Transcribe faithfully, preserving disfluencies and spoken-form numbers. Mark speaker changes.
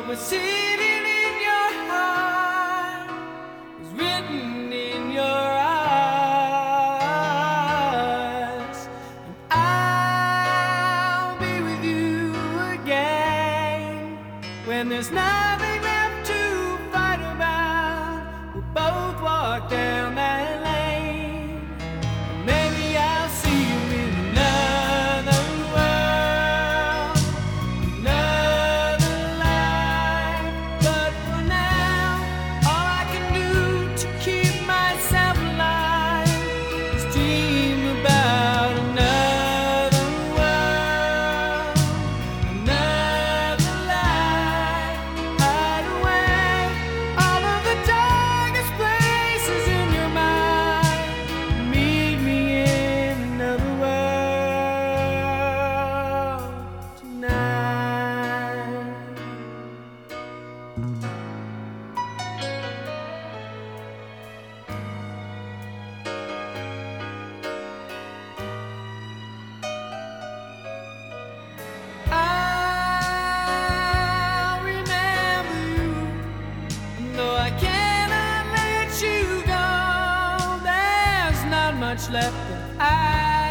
Speaker 1: was sitting in your heart was written in your eyes, and I'll be with you again when there's nothing left to fight about. We'll both walk down that lane. Maybe I'll see you in another world, another life. But for now, all I can do to keep myself alive is dream about another world, another life. Hide away all of the darkest places in your mind. Meet me in another world tonight. I'll remember you, and though I cannot let you go, there's not much left that I